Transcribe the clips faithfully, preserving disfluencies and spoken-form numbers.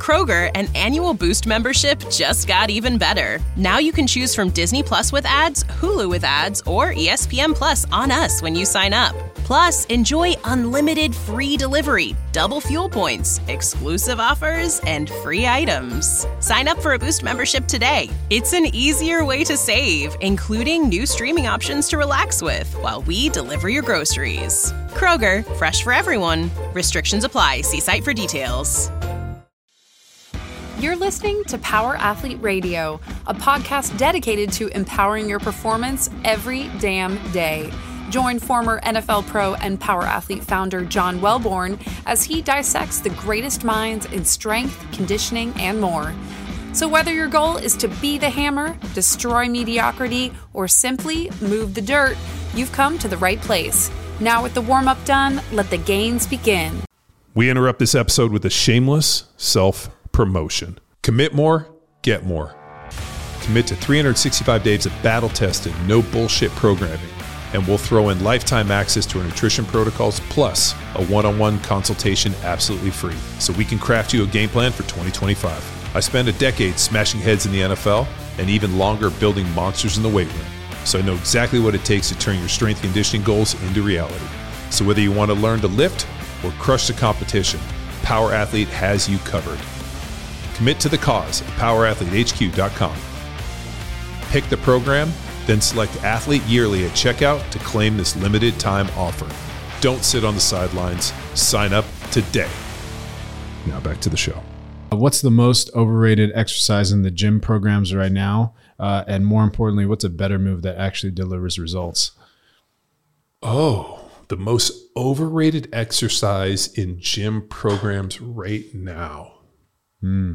Kroger, an annual Boost membership just got even better. Now you can choose from Disney Plus with ads, Hulu with ads, or E S P N Plus on us when you sign up. Plus, enjoy unlimited free delivery, double fuel points, exclusive offers, and free items. Sign up for a Boost membership today. It's an easier way to save, including new streaming options to relax with while we deliver your groceries. Kroger, fresh for everyone. Restrictions apply. See site for details. You're listening to Power Athlete Radio, a podcast dedicated to empowering your performance every damn day. Join former N F L pro and Power Athlete founder John Welborn as he dissects the greatest minds in strength, conditioning, and more. So whether your goal is to be the hammer, destroy mediocrity, or simply move the dirt, you've come to the right place. Now with the warm-up done, let the gains begin. We interrupt this episode with a shameless self-promotion. Commit more, get more. Commit to three hundred sixty-five days of battle-tested, no bullshit programming. And we'll throw in lifetime access to our nutrition protocols, plus a one-on-one consultation absolutely free, so we can craft you a game plan for twenty twenty-five. I spent a decade smashing heads in the N F L, and even longer building monsters in the weight room, so I know exactly what it takes to turn your strength conditioning goals into reality. So whether you want to learn to lift or crush the competition, Power Athlete has you covered. Commit to the cause at power athlete h q dot com. Pick the program, then select Athlete Yearly at checkout to claim this limited time offer. Don't sit on the sidelines. Sign up today. Now back to the show. What's the most overrated exercise in the gym programs right now? Uh, and more importantly, what's a better move that actually delivers results? Oh, the most overrated exercise in gym programs right now. Hmm.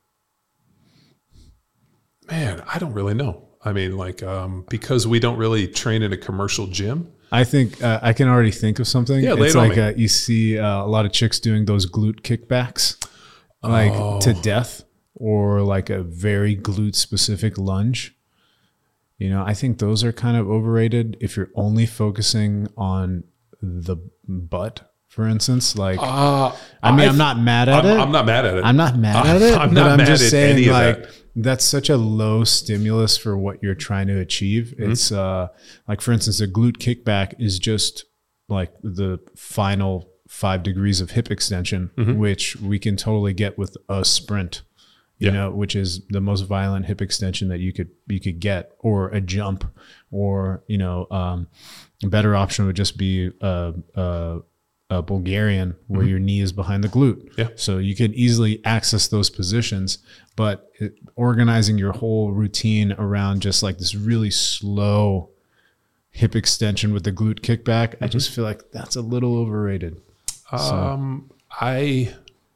Man, I don't really know. I mean, like, um, because we don't really train in a commercial gym. I think uh, I can already think of something. Yeah, lay it's it on like me. uh, you see uh, a lot of chicks doing those glute kickbacks, like Oh. to death, or like a very glute specific lunge. You know, I think those are kind of overrated if you're only focusing on the butt, for instance. Like, Uh, I mean, I've- I'm not mad at I'm, it. I'm not mad at it. I'm not mad I'm- at it. I'm but not I'm mad just at saying, any of like, that. that's such a low stimulus for what you're trying to achieve. Mm-hmm. It's uh, like, for instance, a glute kickback is just like the final five degrees of hip extension, Mm-hmm. which we can totally get with a sprint. You Yeah. know, which is the most violent hip extension that you could you could get, or a jump, or you know, um, a better option would just be a, a, a Bulgarian where Mm-hmm. your knee is behind the glute. Yeah. So you can easily access those positions, but it, organizing your whole routine around just like this really slow hip extension with the glute kickback, I just feel like that's a little overrated. Um, I,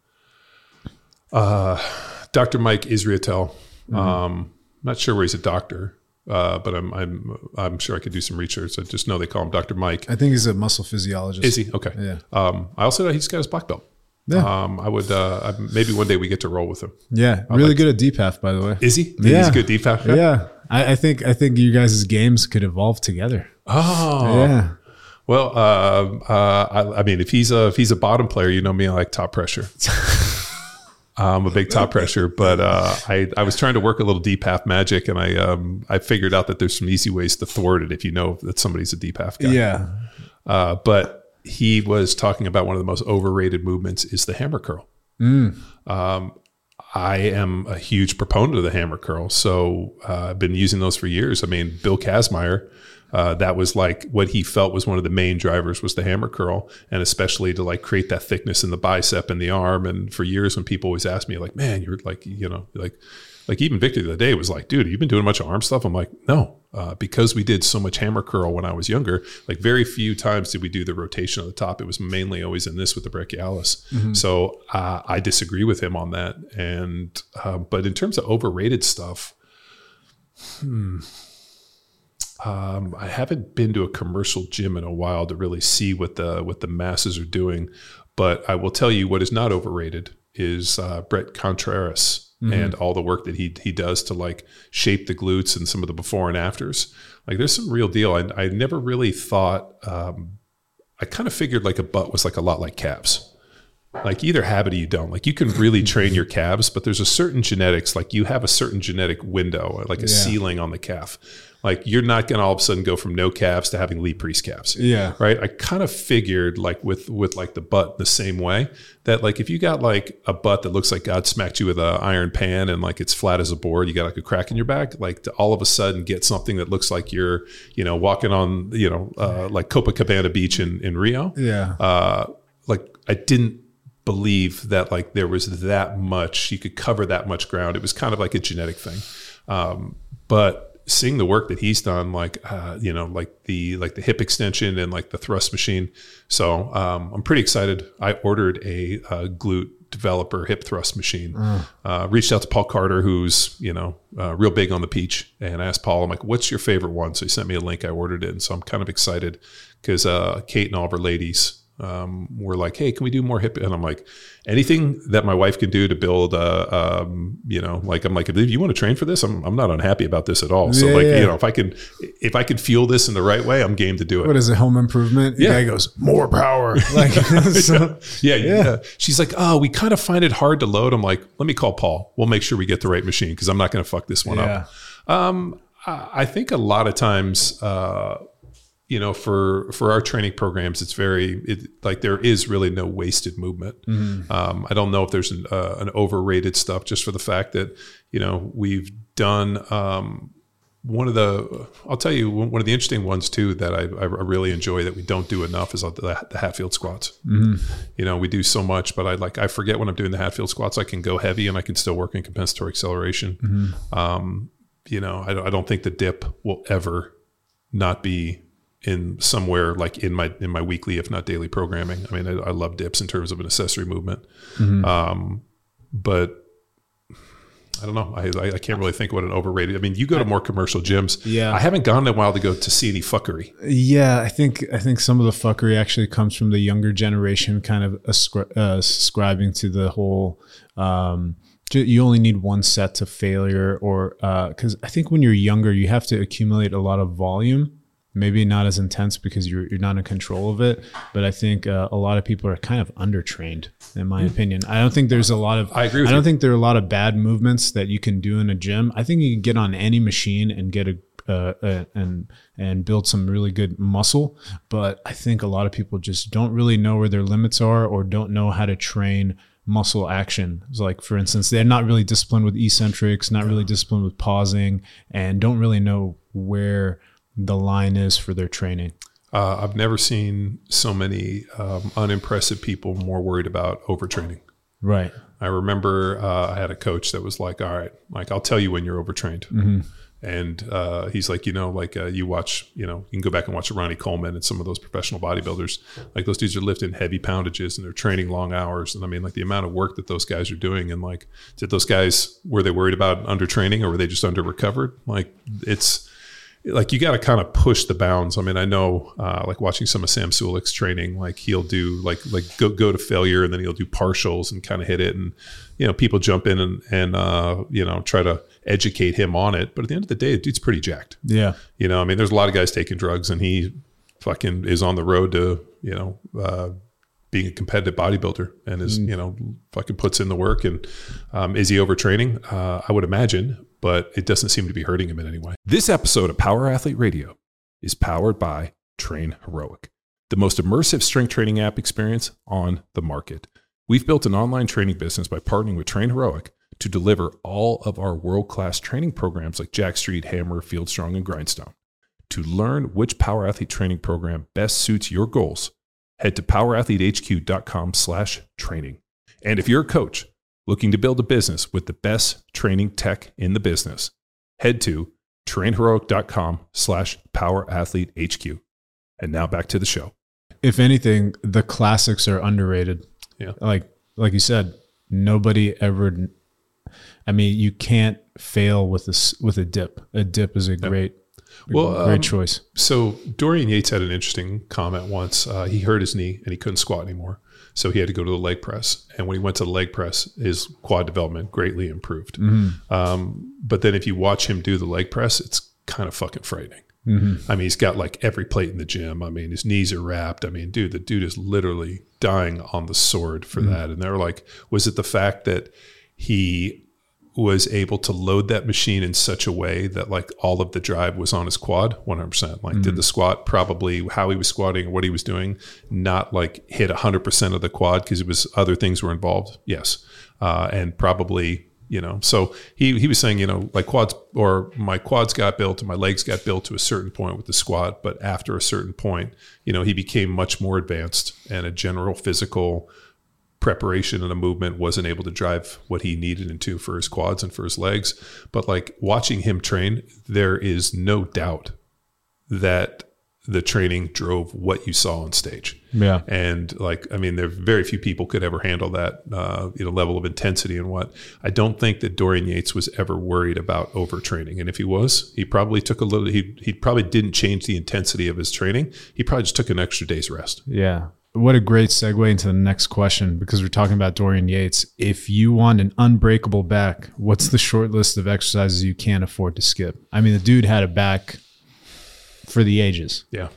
uh, Doctor Mike Israetel, Mm-hmm. um, not sure where he's a doctor, uh, but I'm, I'm, I'm sure I could do some research. I just know they call him Doctor Mike. I think he's a muscle physiologist. Is he? Okay. Yeah. Um, I also know he's got his black belt. Yeah. Um, I would, uh, I- maybe one day we get to roll with him. Yeah. Really good at D P A F, by the way. Is he? Yeah. He's a good D P A F guy? Yeah. I, I think I think you guys' games could evolve together. Oh, Yeah. Well, uh, uh, I, I mean, if he's a if he's a bottom player, you know me, I like top pressure. I'm a big top pressure, but uh, I I was trying to work a little D P A F magic, and I um I figured out that there's some easy ways to thwart it if you know that somebody's a D P A F guy. Yeah. Uh, but he was talking about one of the most overrated movements is the hammer curl. Mm. Um, I am a huge proponent of the hammer curl, so uh, I've been using those for years. I mean, Bill Kazmaier. Uh, that was like what he felt was one of the main drivers was the hammer curl, and especially to like create that thickness in the bicep and the arm. And for years, when people always ask me like, man, you're like, you know, like, like even Victor the other day was like, dude, you've been doing a bunch of arm stuff. I'm like, no, uh, because we did so much hammer curl when I was younger, like very few times did we do the rotation on the top. It was mainly always in this with the brachialis. Mm-hmm. So uh, I disagree with him on that. And, uh, but in terms of overrated stuff, hmm, Um, I haven't been to a commercial gym in a while to really see what the what the masses are doing, but I will tell you what is not overrated is uh, Brett Contreras mm-hmm. and all the work that he he does to like shape the glutes and some of the before and afters. Like there's some real deal. I, I never really thought. Um, I kind of figured like a butt was like a lot like calves. Like you either have it or you don't. Like you can really train your calves, but there's a certain genetics, like you have a certain genetic window, like a yeah. ceiling on the calf. Like you're not going to all of a sudden go from no calves to having Lee Priest calves. Yeah. Right. I kind of figured like with, with like the butt the same way that like, if you got like a butt that looks like God smacked you with an iron pan and like it's flat as a board, you got like a crack in your back, like to all of a sudden get something that looks like you're, you know, walking on, you know, uh, like Copacabana Beach in, in Rio. Yeah. Uh, like I didn't believe that like there was that much, you could cover that much ground. It was kind of like a genetic thing. Um, but seeing the work that he's done, like, uh, you know, like the, like the hip extension and like the thrust machine. So um, I'm pretty excited. I ordered a, a glute developer hip thrust machine, mm. uh, reached out to Paul Carter, who's, you know, uh, real big on the Peach, and I asked Paul, I'm like, what's your favorite one? So he sent me a link. I ordered it. And so I'm kind of excited because uh, Kate and all of her ladies um, were like, hey, can we do more hip? And I'm like, anything that my wife can do to build, uh, um, you know, like, I'm like, if you want to train for this, I'm, I'm not unhappy about this at all. So yeah, like, yeah. you know, if I can, if I can fuel this in the right way, I'm game to do it. What is it? Home improvement? Yeah. The guy goes, more power. Like, so, yeah, yeah, yeah. She's like, oh, we kind of find it hard to load. I'm like, let me call Paul. We'll make sure we get the right machine because I'm not going to fuck this one yeah. up. Um, I think a lot of times, uh, you know, for, for our training programs, it's very, it, like there is really no wasted movement. Mm-hmm. Um, I don't know if there's an, uh, an overrated stuff just for the fact that, you know, we've done, um, one of the, I'll tell you, one of the interesting ones too, that I, I really enjoy that we don't do enough is the, the Hatfield squats. Mm-hmm. You know, we do so much, but I like, I forget when I'm doing the Hatfield squats, I can go heavy and I can still work in compensatory acceleration. Mm-hmm. Um, you know, I, I don't think the dip will ever not be in somewhere like in my in my weekly, if not daily programming. I mean, I, I love dips in terms of an accessory movement, mm-hmm. um, but I don't know. I, I I can't really think what an overrated. I mean, you go to more commercial gyms. Yeah, I haven't gone in a while to go to see any fuckery. Yeah, I think I think some of the fuckery actually comes from the younger generation, kind of ascri- uh, ascribing to the whole. Um, you only need one set to failure, or because uh, I think when you're younger, you have to accumulate a lot of volume. Maybe not as intense because you're you're not in control of it, but I think uh, a lot of people are kind of undertrained, in my mm. opinion. I don't think there's a lot of. I agree with I don't you. think there are a lot of bad movements that you can do in a gym. I think you can get on any machine and get a uh, uh, and and build some really good muscle, but I think a lot of people just don't really know where their limits are or don't know how to train muscle action. So like, for instance, they're not really disciplined with eccentrics, not really disciplined with pausing, and don't really know where the line is for their training. Uh, I've never seen so many um, unimpressive people more worried about overtraining. Right. I remember uh, I had a coach that was like, all right, like, I'll tell you when you're overtrained. Mm-hmm. And uh, he's like, you know, like uh, you watch, you know, you can go back and watch Ronnie Coleman and some of those professional bodybuilders. Like those dudes are lifting heavy poundages and they're training long hours. And I mean, like the amount of work that those guys are doing, and like, did those guys, were they worried about undertraining or were they just under recovered? Like it's, like you got to kind of push the bounds. I mean, I know, uh, like watching some of Sam Sulik's training, like he'll do like like go go to failure, and then he'll do partials and kind of hit it, and you know, people jump in and and uh, you know, try to educate him on it. But at the end of the day, the dude's pretty jacked. Yeah, you know, I mean, there's a lot of guys taking drugs, and he fucking is on the road to, you know, uh, being a competitive bodybuilder, and is mm. you know, fucking puts in the work. And um, is he overtraining? Uh, I would imagine. But it doesn't seem to be hurting him in any way. This episode of Power Athlete Radio is powered by Train Heroic, the most immersive strength training app experience on the market. We've built an online training business by partnering with Train Heroic to deliver all of our world-class training programs like Jack Street, Hammer, Field Strong, and Grindstone. To learn which Power Athlete training program best suits your goals, head to powerathletehq.com slash training. And if you're a coach looking to build a business with the best training tech in the business, head to trainheroic.com slash powerathletehq. And now back to the show. If anything, the classics are underrated. Yeah. Like, like you said, nobody ever, I mean, you can't fail with a, with a dip. A dip is a great, well, great um, choice. So Dorian Yates had an interesting comment once. Uh, he hurt his knee and he couldn't squat anymore. So he had to go to the leg press. And when he went to the leg press, his quad development greatly improved. Mm-hmm. Um, but then if you watch him do the leg press, it's kind of fucking frightening. Mm-hmm. I mean, he's got like every plate in the gym. I mean, his knees are wrapped. I mean, dude, the dude is literally dying on the sword for mm-hmm. that. And they're like, was it the fact that he was able to load that machine in such a way that like all of the drive was on his quad? one hundred percent. Like mm-hmm. did the squat, probably how he was squatting or what he was doing, not like hit one hundred percent of the quad because it was other things were involved. Yes. Uh, and probably, you know, so he, he was saying, you know, like quads or my quads got built and my legs got built to a certain point with the squat. But after a certain point, you know, he became much more advanced and a general physical preparation and a movement wasn't able to drive what he needed into for his quads and for his legs. But like watching him train, there is no doubt that the training drove what you saw on stage. Yeah. And like, I mean, there very few people could ever handle that, uh, you know, level of intensity and what. I don't think that Dorian Yates was ever worried about overtraining. And if he was, he probably took a little, he, he probably didn't change the intensity of his training. He probably just took an extra day's rest. Yeah. What a great segue into the next question, because we're talking about Dorian Yates. If you want an unbreakable back, what's the short list of exercises you can't afford to skip? I mean, the dude had a back for the ages. Yeah.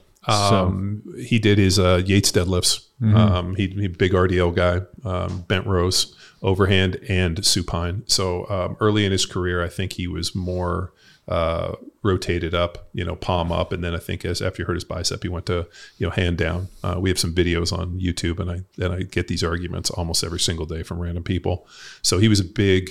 Um, so. He did his uh, Yates deadlifts. Mm-hmm. Um, he, he big R D L guy, um, bent rows, overhand, and supine. So um, early in his career, I think he was more uh, rotated up, you know, palm up, and then I think as after he hurt his bicep, he went to you know hand down. Uh, we have some videos on YouTube, and I and I get these arguments almost every single day from random people. So he was a big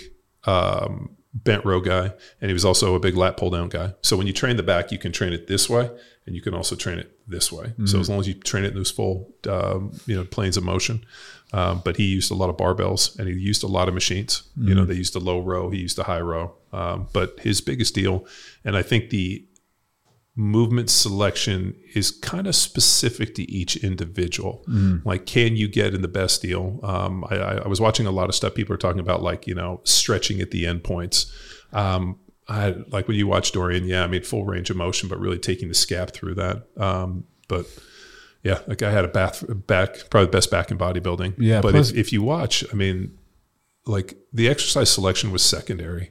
um, bent row guy, and he was also a big lat pull down guy. So when you train the back, you can train it this way, and you can also train it this way. Mm-hmm. So as long as you train it in those full, um, you know, planes of motion. Um, but he used a lot of barbells, and he used a lot of machines. Mm-hmm. You know, they used a low row, he used a high row. Um, but his biggest deal, and I think the movement selection is kind of specific to each individual. Mm-hmm. Like, can you get in the best deal? Um, I, I was watching a lot of stuff. People are talking about like, you know, stretching at the end points. Um, I like when you watch Dorian, yeah, I mean, full range of motion, but really taking the scap through that. Um, but yeah, that guy had a bath, back, probably the best back in bodybuilding. Yeah, but plus, if, if you watch, I mean, like the exercise selection was secondary.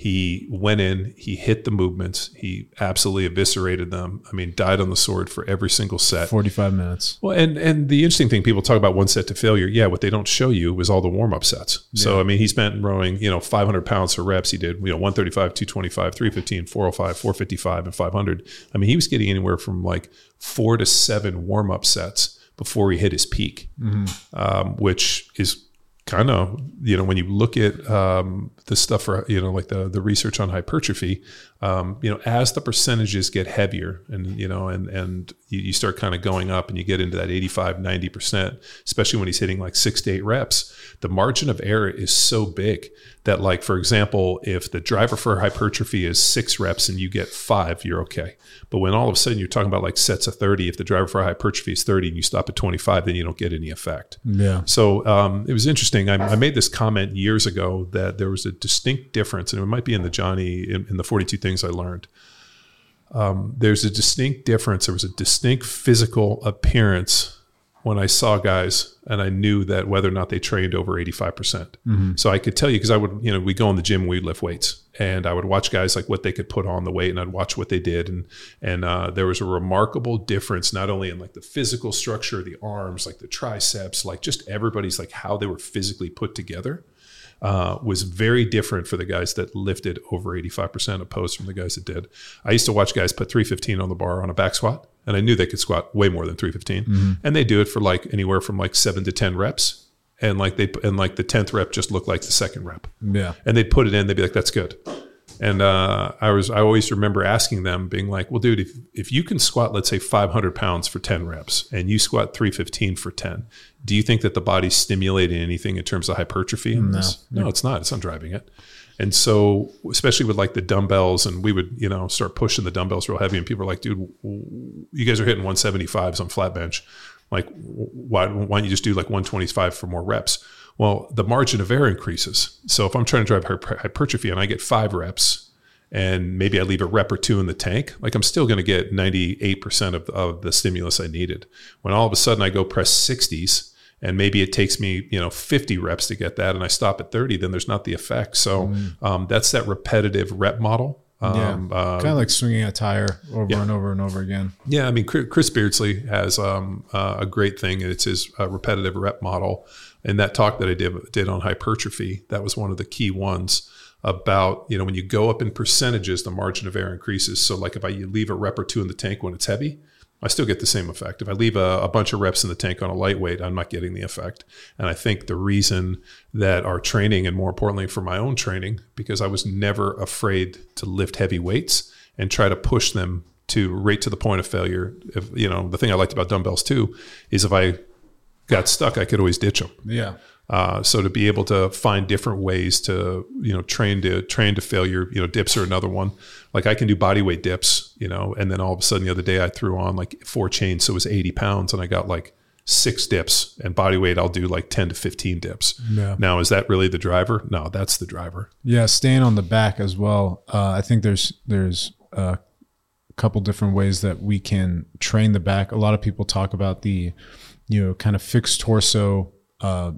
He went in, he hit the movements, he absolutely eviscerated them. I mean, died on the sword for every single set. forty-five minutes. Well, and and the interesting thing, people talk about one set to failure. Yeah, what they don't show you was all the warm-up sets. Yeah. So, I mean, he spent rowing, you know, five hundred pounds for reps. He did, you know, one thirty-five, two twenty-five, three fifteen, four oh five, four fifty-five, and five hundred. I mean, he was getting anywhere from like four to seven warm-up sets before he hit his peak, mm-hmm. um, which is kind of, you know, when you look at um, the stuff for, you know, like the the research on hypertrophy, um, you know, as the percentages get heavier and, you know, and and you, you start kind of going up and you get into that eighty-five, ninety percent, especially when he's hitting like six to eight reps, the margin of error is so big that, like, for example, if the driver for hypertrophy is six reps and you get five, you're okay. But when all of a sudden you're talking about like sets of thirty, if the driver for hypertrophy is thirty and you stop at twenty-five, then you don't get any effect. Yeah. So um, it was interesting. I, I made this comment years ago that there was a distinct difference, and it might be in the Johnny, in, in the forty-two Things I Learned. Um, there's a distinct difference. There was a distinct physical appearance when I saw guys, and I knew that whether or not they trained over eighty-five percent. Mm-hmm. So I could tell you, because I would, you know, we go in the gym, we'd lift weights, and I would watch guys like what they could put on the weight, and I'd watch what they did. And, and uh, there was a remarkable difference, not only in like the physical structure of the arms, like the triceps, like just everybody's like how they were physically put together. Uh, was very different for the guys that lifted over eighty-five percent opposed from the guys that did. I used to watch guys put three fifteen on the bar on a back squat, and I knew they could squat way more than three fifteen. Mm-hmm. And they do it for like anywhere from like seven to ten reps. And like they, and like the tenth rep just looked like the second rep. Yeah. And they'd put it in, they'd be like, that's good. And uh, I was, I always remember asking them, being like, well, dude, if, if you can squat, let's say five hundred pounds for ten reps, and you squat three fifteen for ten, do you think that the body's stimulating anything in terms of hypertrophy in no. this? No, it's not. It's not driving it. And so, especially with like the dumbbells, and we would, you know, start pushing the dumbbells real heavy, and people are like, dude, you guys are hitting one seventy-fives on flat bench. Like, why, why don't you just do like one twenty-five for more reps? Well, the margin of error increases. So if I'm trying to drive hypertrophy and I get five reps and maybe I leave a rep or two in the tank, like I'm still going to get ninety-eight percent of, of the stimulus I needed. When all of a sudden I go press sixties and maybe it takes me, you know, fifty reps to get that, and I stop at thirty, then there's not the effect. So mm. um, that's that repetitive rep model. Um, yeah. uh, kind of like swinging a tire over yeah. and over and over again. Yeah, I mean, Chris Beardsley has um, uh, a great thing. It's his uh, repetitive rep model. And that talk that I did, did on hypertrophy, that was one of the key ones about, you know, when you go up in percentages, the margin of error increases. So like if I leave a rep or two in the tank when it's heavy, I still get the same effect. If I leave a, a bunch of reps in the tank on a lightweight, I'm not getting the effect. And I think the reason that our training, and more importantly for my own training, because I was never afraid to lift heavy weights and try to push them to right to the point of failure. If, you know, the thing I liked about dumbbells too is if I got stuck, I could always ditch them. Yeah. Uh, so to be able to find different ways to, you know, train to train to failure, you know, dips are another one. Like I can do body weight dips, you know, and then all of a sudden the other day I threw on like four chains. So it was eighty pounds and I got like six dips, and body weight, I'll do like ten to fifteen dips. Yeah. Now, is that really the driver? No, that's the driver. Yeah. Staying on the back as well. Uh, I think there's, there's a couple different ways that we can train the back. A lot of people talk about the, you know, kind of fixed torso, uh,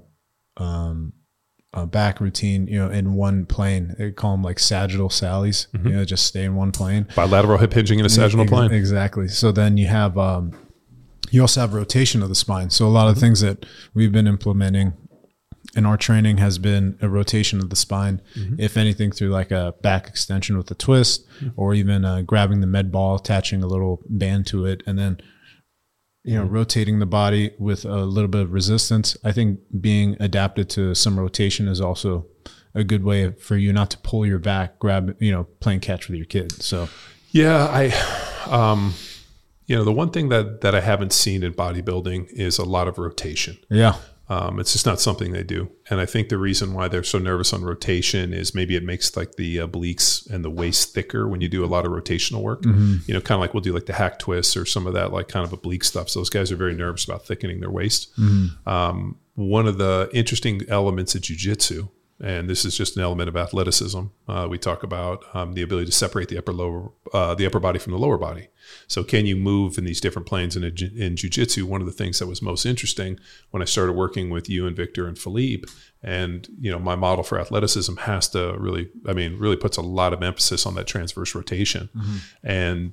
um, uh, back routine, you know, in one plane. They call them like sagittal sallies, mm-hmm. you know, just stay in one plane. Bilateral hip hinging in a sagittal Ex- plane. Exactly. So then you have, um, you also have rotation of the spine. So a lot of mm-hmm. things that we've been implementing in our training has been a rotation of the spine, mm-hmm. if anything through like a back extension with a twist, mm-hmm. or even uh, grabbing the med ball, attaching a little band to it, and then you know, rotating the body with a little bit of resistance. I think being adapted to some rotation is also a good way for you not to pull your back, grab, you know, playing catch with your kid. So, yeah, I, um, you know, the one thing that, that I haven't seen in bodybuilding is a lot of rotation. Yeah. Um, it's just not something they do. And I think the reason why they're so nervous on rotation is maybe it makes like the obliques and the waist thicker when you do a lot of rotational work. Mm-hmm. You know, kind of like we'll do like the hack twists or some of that like kind of oblique stuff. So those guys are very nervous about thickening their waist. Mm-hmm. Um, one of the interesting elements of jiu-jitsu, and this is just an element of athleticism, uh, we talk about um, the ability to separate the upper lower uh, the upper body from the lower body. So can you move in these different planes in, a, in jiu-jitsu? One of the things that was most interesting when I started working with you and Victor and Philippe, and you know, my model for athleticism has to really, I mean, really puts a lot of emphasis on that transverse rotation. Mm-hmm. And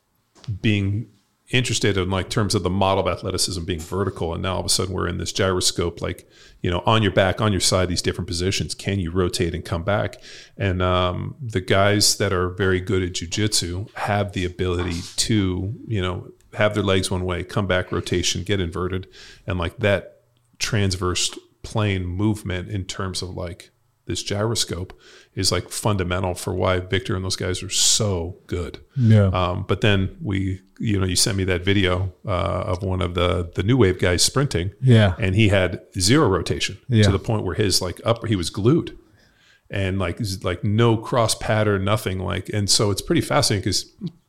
being interested in like terms of the model of athleticism being vertical, and now all of a sudden we're in this gyroscope, like, you know, on your back, on your side, these different positions. Can you rotate and come back? And um, the guys that are very good at jiu-jitsu have the ability to, you know, have their legs one way, come back, rotation, get inverted, and like that transverse plane movement in terms of like this gyroscope is like fundamental for why Victor and those guys are so good. Yeah. Um, but then we, you know, you sent me that video uh, of one of the the new wave guys sprinting. Yeah. And he had zero rotation yeah. to the point where his like upper, he was glued, and like like no cross pattern, nothing like. And so it's pretty fascinating because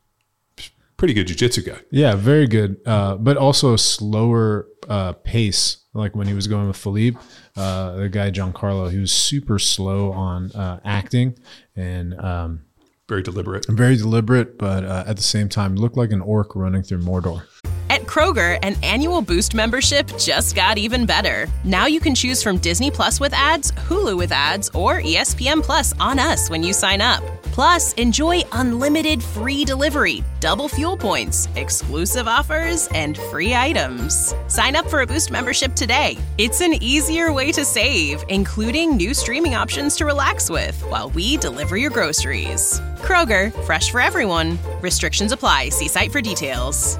pretty good jiu-jitsu guy. Yeah, very good. Uh, but also a slower uh, pace. Like when he was going with Philippe, uh, the guy Giancarlo, he was super slow on uh, acting and um, very deliberate. Very deliberate, but uh, at the same time, looked like an orc running through Mordor. At Kroger, an annual Boost membership just got even better. Now you can choose from Disney Plus with ads, Hulu with ads, or E S P N Plus on us when you sign up. Plus, enjoy unlimited free delivery, double fuel points, exclusive offers, and free items. Sign up for a Boost membership today. It's an easier way to save, including new streaming options to relax with while we deliver your groceries. Kroger, fresh for everyone. Restrictions apply. See site for details.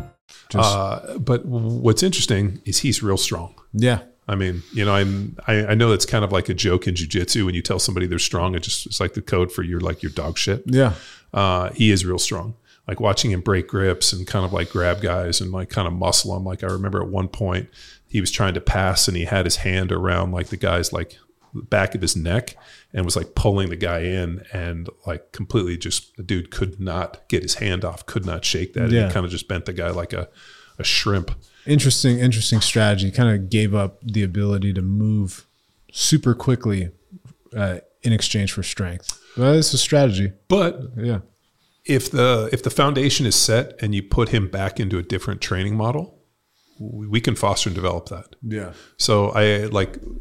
Uh, but what's interesting is he's real strong. Yeah. I mean, you know, I'm, I, I know that's kind of like a joke in jiu-jitsu. When you tell somebody they're strong, it just, it's like the code for your, like your dog shit. Yeah. Uh, he is real strong. Like watching him break grips and kind of like grab guys and like kind of muscle them. Like I remember at one point he was trying to pass and he had his hand around like the guy's like back of his neck and was like pulling the guy in, and like completely just the dude could not get his hand off, could not shake that. Yeah. And he kind of just bent the guy like a, a shrimp. Interesting, interesting strategy. Kind of gave up the ability to move super quickly uh, in exchange for strength. Well, it's a strategy. But yeah, if the if the foundation is set and you put him back into a different training model, we can foster and develop that. Yeah. So I like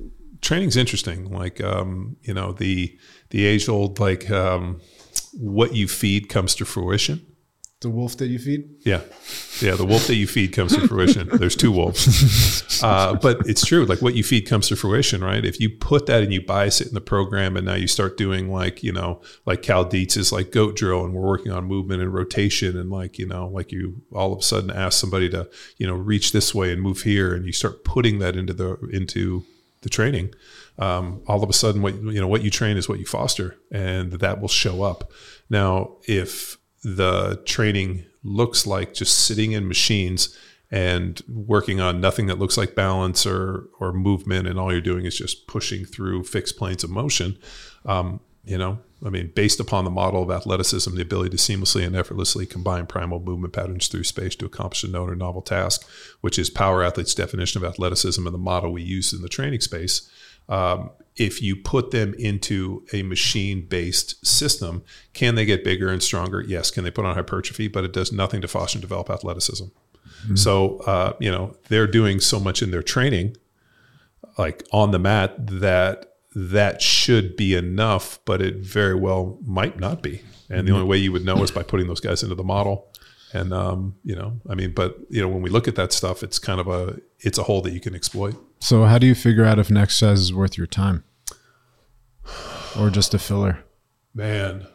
training's interesting. Like, um, you know, the the age old, like, um, what you feed comes to fruition. The wolf that you feed? Yeah. Yeah. The wolf that you feed comes to fruition. There's two wolves. Uh, but it's true. Like, what you feed comes to fruition, right? If you put that and you bias it in the program, and now you start doing, like, you know, like Cal Dietz's like goat drill, and we're working on movement and rotation, and like, you know, like you all of a sudden ask somebody to, you know, reach this way and move here, and you start putting that into the, into the training. Um, all of a sudden, what, you know, what you train is what you foster, and that will show up. Now, if the training looks like just sitting in machines and working on nothing that looks like balance or or movement, and all you're doing is just pushing through fixed planes of motion, um, you know, I mean, based upon the model of athleticism, the ability to seamlessly and effortlessly combine primal movement patterns through space to accomplish a known or novel task, which is Power Athlete's definition of athleticism and the model we use in the training space. Um, if you put them into a machine-based system, can they get bigger and stronger? Yes. Can they put on hypertrophy? But it does nothing to foster and develop athleticism. Mm-hmm. So, uh, you know, they're doing so much in their training, like on the mat, that that should be enough, but it very well might not be. And mm-hmm. the only way you would know is by putting those guys into the model. And, um, you know, I mean, but, you know, when we look at that stuff, it's kind of a, it's a hole that you can exploit. So how do you figure out if an exercise is worth your time or just a filler? Man.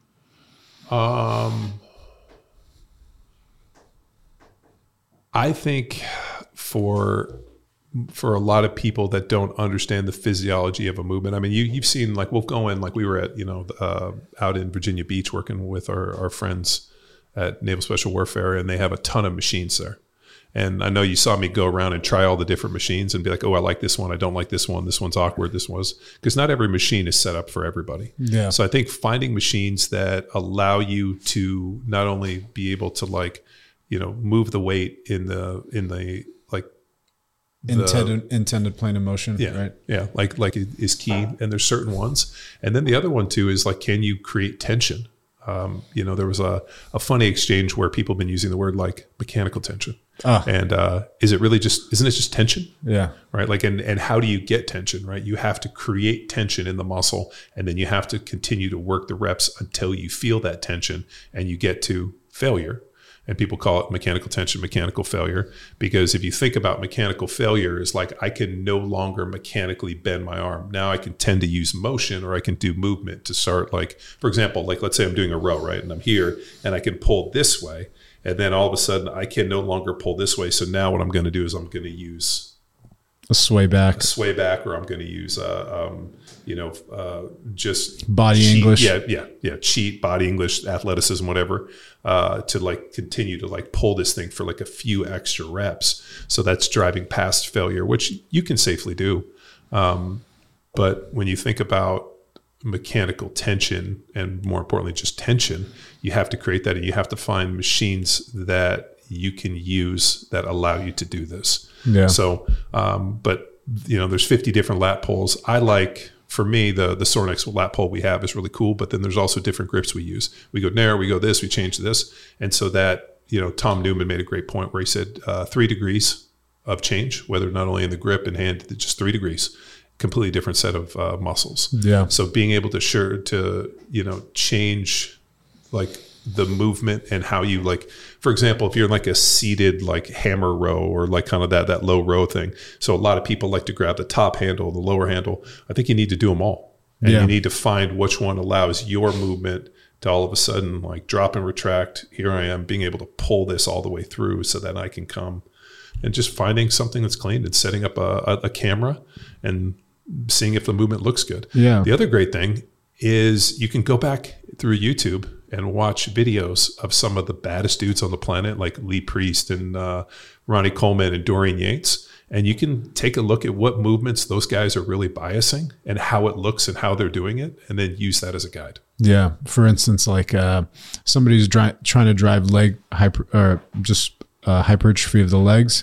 Um, I think for, for a lot of people that don't understand the physiology of a movement, I mean, you, you've seen, like, we'll go in, like we were at, you know, uh, out in Virginia Beach working with our, our friends at Naval Special Warfare, and they have a ton of machines there. And I know you saw me go around and try all the different machines and be like, oh, I like this one. I don't like this one. This one's awkward. This was, because not every machine is set up for everybody. Yeah. So I think finding machines that allow you to not only be able to, like, you know, move the weight in the, in the, like, the, intended, intended plane of motion. Yeah. Right. Yeah. Like, like it is key. And there's certain ones. And then the other one too is, like, can you create tension? Um, you know, there was a, a funny exchange where people have been using the word, like, mechanical tension. Ah. And uh, is it really just, isn't it just tension? Yeah. Right. Like, and, and how do you get tension, right? You have to create tension in the muscle, and then you have to continue to work the reps until you feel that tension and you get to failure. And people call it mechanical tension, mechanical failure, because if you think about mechanical failure, is like, I can no longer mechanically bend my arm. Now I can tend to use motion, or I can do movement to start, like, for example, like, let's say I'm doing a row, right? And I'm here and I can pull this way. And then all of a sudden I can no longer pull this way. So now what I'm going to do is I'm going to use a sway back, a sway back, or I'm going to use, uh, um, you know, uh, just body cheat. English. Yeah. Yeah. Yeah. Cheat, body English, athleticism, whatever, uh, to, like, continue to, like, pull this thing for, like, a few extra reps. So that's driving past failure, which you can safely do. Um, but when you think about mechanical tension, and more importantly, just tension, you have to create that, and you have to find machines that you can use that allow you to do this. Yeah. So, um, but, you know, there's fifty different lat pulls. I like, for me, the the Sorinex lat pull we have is really cool, but then there's also different grips we use. We go narrow, we go this, we change this. And so that, you know, Tom Newman made a great point where he said uh, three degrees of change, whether not only in the grip and hand, just three degrees, completely different set of uh, muscles. Yeah. So being able to sure to, you know, change, like, the movement and how you, like, for example, if you're in, like, a seated, like, hammer row, or, like, kind of that, that low row thing. So a lot of people like to grab the top handle, the lower handle. I think you need to do them all. And yeah. you need to find which one allows your movement to all of a sudden, like, drop and retract. Here I am being able to pull this all the way through so that I can come, and just finding something that's clean and setting up a, a, a camera and seeing if the movement looks good. Yeah. The other great thing is you can go back through YouTube and watch videos of some of the baddest dudes on the planet, like Lee Priest and uh, Ronnie Coleman and Dorian Yates. And you can take a look at what movements those guys are really biasing and how it looks and how they're doing it, and then use that as a guide. Yeah. For instance, like uh, somebody who's dry, trying to drive leg hyper, or just uh, hypertrophy of the legs,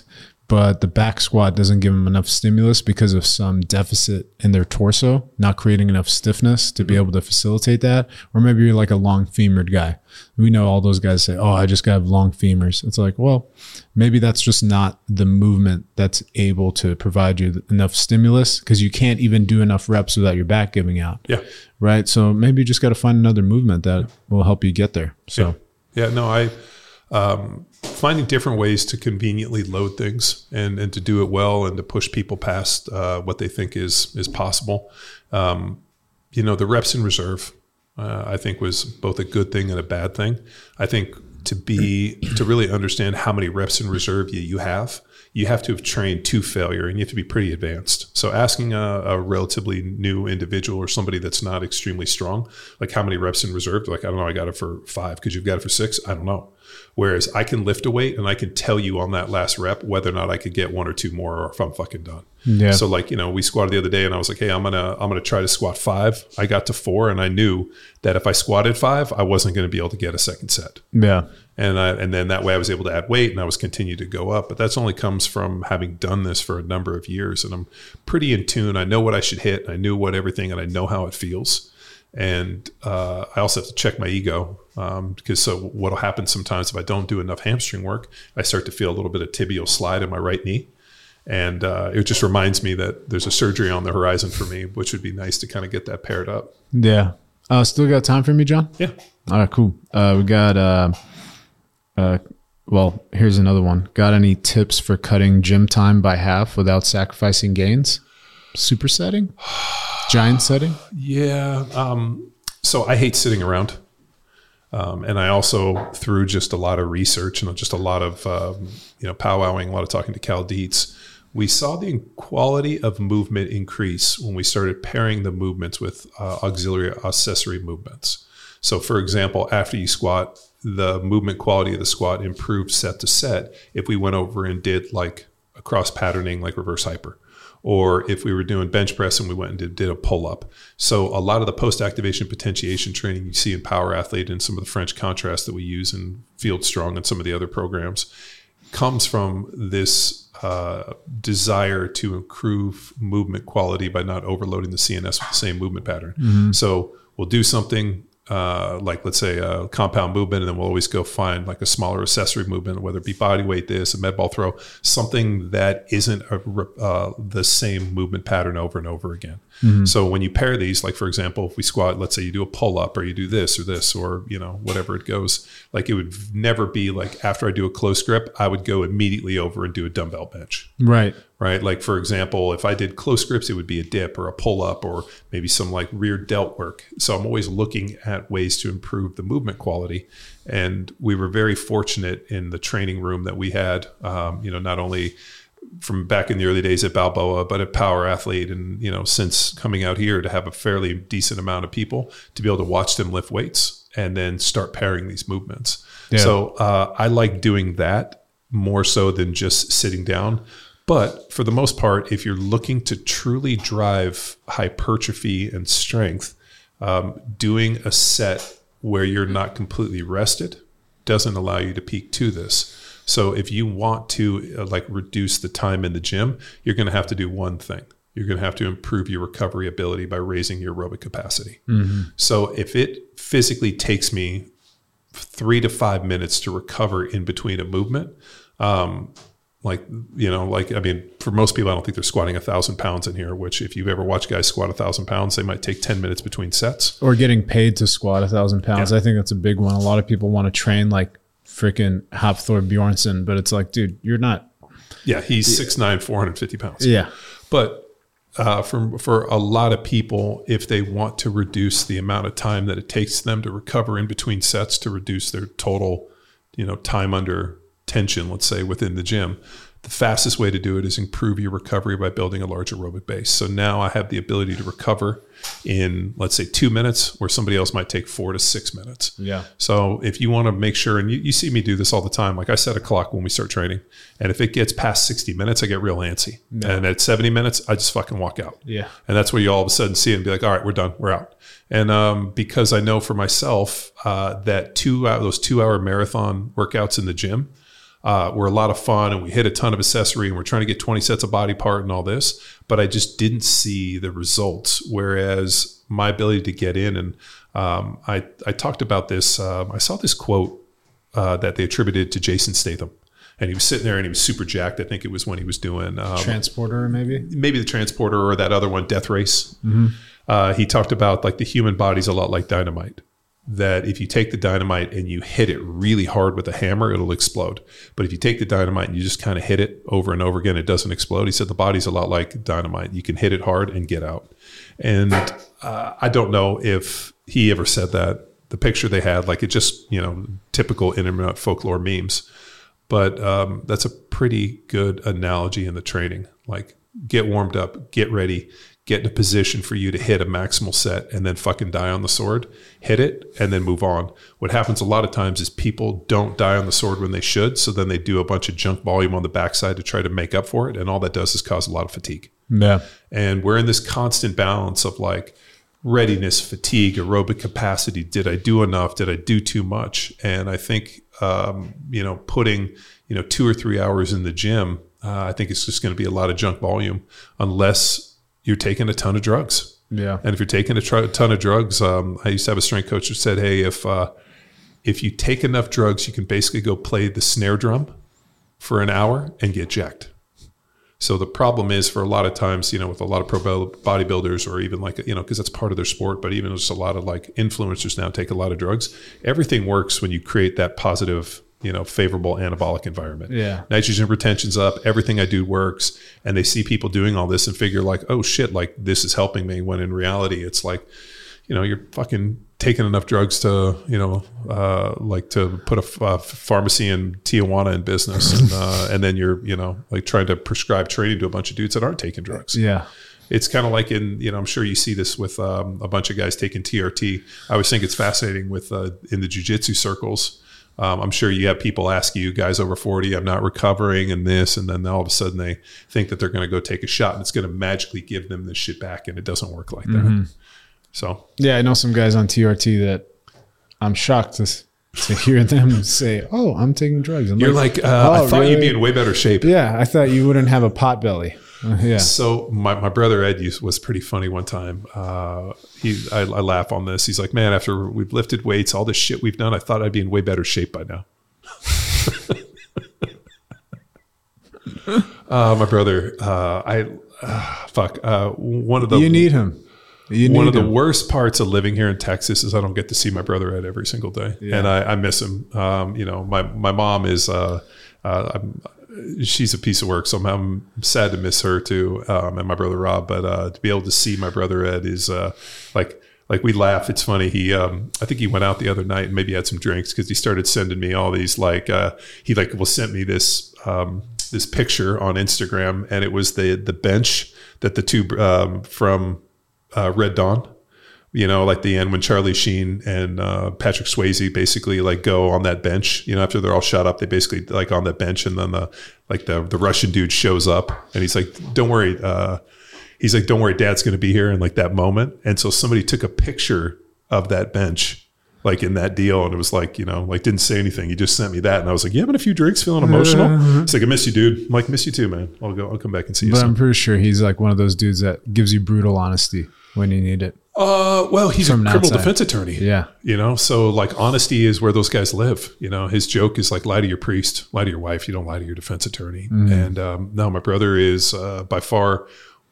but the back squat doesn't give them enough stimulus because of some deficit in their torso, not creating enough stiffness to be able to facilitate that. Or maybe you're like a long femored guy. We know all those guys say, oh, I just got long femurs. It's like, well, maybe that's just not the movement that's able to provide you enough stimulus, because you can't even do enough reps without your back giving out. Yeah. Right. So maybe you just got to find another movement that will help you get there. So, yeah, yeah no, I, um, finding different ways to conveniently load things and, and to do it well and to push people past uh, what they think is is possible. Um, you know, the reps in reserve, uh, I think, was both a good thing and a bad thing. I think to be to really understand how many reps in reserve you, you have, you have to have trained to failure, and you have to be pretty advanced. So asking a, a relatively new individual or somebody that's not extremely strong, like how many reps in reserve, like, I don't know, I got it for five. Could you've got it for six? I don't know. Whereas I can lift a weight and I can tell you on that last rep whether or not I could get one or two more, or if I'm fucking done. Yeah. So like, you know, we squatted the other day and I was like, hey, I'm gonna I'm gonna try to squat five. I got to four, and I knew that if I squatted five, I wasn't going to be able to get a second set. Yeah. And I, and then that way I was able to add weight and I was continue to go up. But that's only comes from having done this for a number of years, and I'm pretty in tune. I know what I should hit. I knew what everything, and I know how it feels. And uh, I also have to check my ego, um, because so what'll happen sometimes if I don't do enough hamstring work, I start to feel a little bit of tibial slide in my right knee. And uh, it just reminds me that there's a surgery on the horizon for me, which would be nice to kind of get that paired up. Yeah. Uh, still got time for me, John? Yeah. All right, cool. Uh, we got, uh, uh, well, here's another one. Got any tips for cutting gym time by half without sacrificing gains? Supersetting? Giant setting? Yeah. Um, so I hate sitting around. Um, and I also, through just a lot of research and just a lot of, um, you know, powwowing, a lot of talking to Cal Dietz, we saw the quality of movement increase when we started pairing the movements with uh, auxiliary accessory movements. So for example, after you squat, the movement quality of the squat improved set to set if we went over and did like a cross patterning, like reverse hyper. Or if we were doing bench press and we went and did, did a pull-up. So a lot of the post-activation potentiation training you see in Power Athlete and some of the French contrast that we use in Field Strong and some of the other programs comes from this uh, desire to improve movement quality by not overloading the C N S with the same movement pattern. Mm-hmm. So we'll do something uh, like, let's say, a compound movement, and then we'll always go find like a smaller accessory movement, whether it be body weight this, a med ball throw, something that isn't a, uh, the same movement pattern over and over again. Mm-hmm. So when you pair these, like for example, if we squat, let's say you do a pull up or you do this or this or, you know, whatever it goes, like it would never be like after I do a close grip, I would go immediately over and do a dumbbell bench. Right. Right. Like, for example, if I did close grips, it would be a dip or a pull up or maybe some like rear delt work. So I'm always looking at ways to improve the movement quality. And we were very fortunate in the training room that we had, um, you know, not only from back in the early days at Balboa, but at Power Athlete. And, you know, since coming out here to have a fairly decent amount of people to be able to watch them lift weights and then start pairing these movements. Yeah. So uh, I like doing that more so than just sitting down. But for the most part, if you're looking to truly drive hypertrophy and strength, um, doing a set where you're not completely rested doesn't allow you to peak to this. So if you want to uh, like reduce the time in the gym, you're going to have to do one thing. You're going to have to improve your recovery ability by raising your aerobic capacity. Mm-hmm. So if it physically takes me three to five minutes to recover in between a movement, um, Like, you know, like, I mean, for most people, I don't think they're squatting a thousand pounds in here, which if you've ever watched guys squat a thousand pounds, they might take ten minutes between sets. Or getting paid to squat a thousand pounds. Yeah. I think that's a big one. A lot of people want to train like freaking Hafthor Bjornsson, but it's like, dude, you're not. Yeah. He's six nine, four hundred fifty pounds. Yeah. But uh, for, for a lot of people, if they want to reduce the amount of time that it takes them to recover in between sets to reduce their total, you know, time under tension, let's say, within the gym, the fastest way to do it is improve your recovery by building a large aerobic base. So now I have the ability to recover in, let's say, two minutes where somebody else might take four to six minutes. Yeah. So if you want to make sure, and you, you see me do this all the time, like I set a clock when we start training, and if it gets past sixty minutes, I get real antsy. Yeah. And at seventy minutes, I just fucking walk out. Yeah. And that's where you all of a sudden see it and be like, all right, we're done, we're out. And um, because I know for myself uh, that two uh, those two hour marathon workouts in the gym, uh, were a lot of fun, and we hit a ton of accessory, and we're trying to get twenty sets of body part and all this, but I just didn't see the results. Whereas my ability to get in, and um, I, I talked about this, um, I saw this quote uh, that they attributed to Jason Statham. And he was sitting there and he was super jacked. I think it was when he was doing um, Transporter, maybe maybe the Transporter, or that other one, Death Race. Mm-hmm. Uh, he talked about like the human body's a lot like dynamite. That if you take the dynamite and you hit it really hard with a hammer, it'll explode. But if you take the dynamite and you just kind of hit it over and over again, it doesn't explode. He said the body's a lot like dynamite. You can hit it hard and get out. And uh, I don't know if he ever said that. The picture they had, like it just, you know, typical internet folklore memes. But um, that's a pretty good analogy in the training. Like, get warmed up, get ready, get in a position for you to hit a maximal set, and then fucking die on the sword. Hit it, and then move on. What happens a lot of times is people don't die on the sword when they should, so then they do a bunch of junk volume on the backside to try to make up for it, and all that does is cause a lot of fatigue. Yeah. And we're in this constant balance of like readiness, fatigue, aerobic capacity. Did I do enough? Did I do too much? And I think Um, you know, putting, you know, two or three hours in the gym, uh, I think it's just going to be a lot of junk volume unless you're taking a ton of drugs. Yeah. And if you're taking a tr- ton of drugs, um, I used to have a strength coach who said, hey, if, uh, if you take enough drugs, you can basically go play the snare drum for an hour and get jacked. So the problem is for a lot of times, you know, with a lot of pro bodybuilders, or even like, you know, because that's part of their sport, but even just a lot of like influencers now take a lot of drugs. Everything works when you create that positive, you know, favorable anabolic environment. Yeah. Nitrogen retention's up. Everything I do works. And they see people doing all this and figure like, oh shit, like this is helping me. When in reality, it's like, you know, you're fucking taking enough drugs to, you know, uh, like to put a f- uh, pharmacy in Tijuana in business. And, uh, and then you're, you know, like trying to prescribe training to a bunch of dudes that aren't taking drugs. Yeah. It's kind of like in, you know, I'm sure you see this with um, a bunch of guys taking T R T. I always think it's fascinating with uh, in the jiu-jitsu circles. Um, I'm sure you have people ask you, guys over forty, I'm not recovering and this, and then all of a sudden they think that they're going to go take a shot and it's going to magically give them this shit back, and it doesn't work like that. Mm-hmm. So yeah, I know some guys on T R T that I'm shocked to to hear them say, "Oh, I'm taking drugs." I'm You're like, like uh, oh, I thought really? You'd be in way better shape. Yeah, I thought you wouldn't have a pot belly. Uh, yeah. So my, my brother Ed used, was pretty funny one time. Uh, he I, I laugh on this. He's like, "Man, after we've lifted weights, all this shit we've done, I thought I'd be in way better shape by now." uh, my brother, uh, I uh, fuck uh, one of the you need him. You One of the him. worst parts of living here in Texas is I don't get to see my brother Ed every single day, yeah. and I, I miss him. Um, you know, my my mom is uh, uh, I'm, she's a piece of work, so I'm, I'm sad to miss her too, um, and my brother Rob. But uh, to be able to see my brother Ed is uh, like like we laugh. It's funny. He um, I think he went out the other night and maybe had some drinks because he started sending me all these like uh, he like well sent me this um, this picture on Instagram, and it was the the bench that the two um, from Uh, Red Dawn, you know, like the end when Charlie Sheen and uh, Patrick Swayze basically like go on that bench, you know, after they're all shot up, they basically like on that bench, and then the like the the Russian dude shows up and he's like, "Don't worry," uh, he's like, "Don't worry, Dad's going to be here." And like that moment, and so somebody took a picture of that bench, like in that deal, and it was like, you know, like didn't say anything. He just sent me that, and I was like, "You having a few drinks, feeling emotional?" Uh-huh. It's like, "I miss you, dude." I'm like, "Miss you too, man. I'll go. I'll come back and see you." But soon. I'm pretty sure he's like one of those dudes that gives you brutal honesty when you need it. Uh, well, he's From a criminal outside. defense attorney. Yeah. You know, so like honesty is where those guys live. You know, his joke is like, lie to your priest, lie to your wife. You don't lie to your defense attorney. Mm-hmm. And um, no, my brother is uh, by far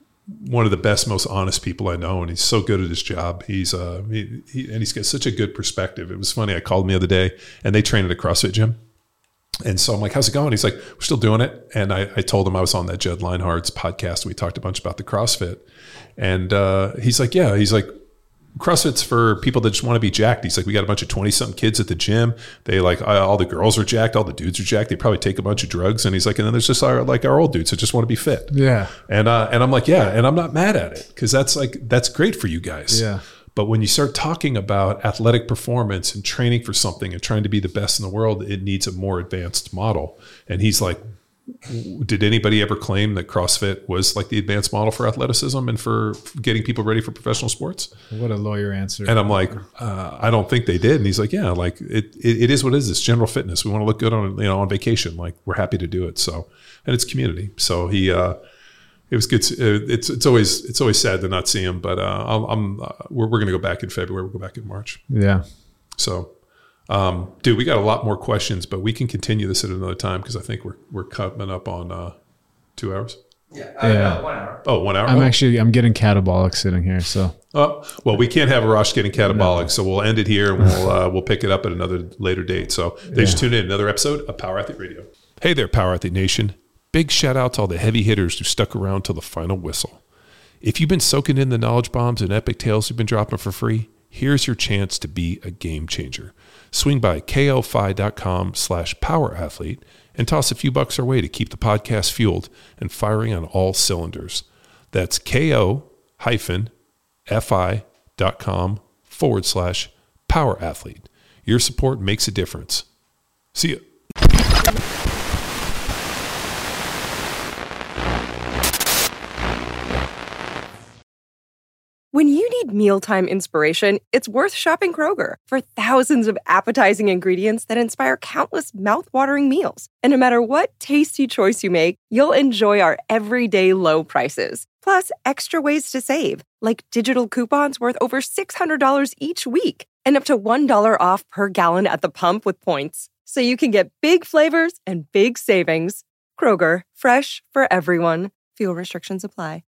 one of the best, most honest people I know. And he's so good at his job. He's, uh, he, he, and he's got such a good perspective. It was funny. I called him the other day and they train at a CrossFit gym. And so I'm like, how's it going? He's like, we're still doing it. And I, I told him I was on that Jed Leinhardt's podcast. We talked a bunch about the CrossFit. And uh, he's like, yeah, he's like, CrossFit's for people that just want to be jacked. He's like, we got a bunch of twenty something kids at the gym. They like, all the girls are jacked. All the dudes are jacked. They probably take a bunch of drugs. And he's like, and then there's just our, like our old dudes that just want to be fit. Yeah. And, uh, and I'm like, yeah. And I'm not mad at it. Cause that's like, that's great for you guys. Yeah. But when you start talking about athletic performance and training for something and trying to be the best in the world, it needs a more advanced model. And he's like, did anybody ever claim that CrossFit was like the advanced model for athleticism and for getting people ready for professional sports? What a lawyer answer. And I'm like, uh, I don't think they did. And he's like, yeah, like it, it, it is what it is. It's general fitness. We want to look good on, you know, on vacation. Like we're happy to do it. So, and it's community. So he, uh, it was good. To, it's, it's always, it's always sad to not see him, but, uh, I'm, I'm uh, we're, we're going to go back in February. We'll go back in March. Yeah. So, Um, dude, we got a lot more questions, but we can continue this at another time because I think we're we're coming up on uh, two hours. Yeah, uh, Yeah. no, one hour. Oh, one hour. I'm oh. actually, I'm getting catabolic sitting here. So, Oh, well, we can't have Arash getting catabolic, so we'll end it here and we'll uh, we'll pick it up at another later date. So thanks for tuning in. Another episode of Power Athlete Radio. Hey there, Power Athlete Nation. Big shout out to all the heavy hitters who stuck around till the final whistle. If you've been soaking in the knowledge bombs and epic tales we've been dropping for free, here's your chance to be a game changer. Swing by ko-fi.com slash power athlete and toss a few bucks our way to keep the podcast fueled and firing on all cylinders. That's ko-fi.com forward slash power athlete. Your support makes a difference. See you. When you need mealtime inspiration, it's worth shopping Kroger for thousands of appetizing ingredients that inspire countless mouthwatering meals. And no matter what tasty choice you make, you'll enjoy our everyday low prices. Plus, extra ways to save, like digital coupons worth over six hundred dollars each week and up to one dollar off per gallon at the pump with points. So you can get big flavors and big savings. Kroger, fresh for everyone. Fuel restrictions apply.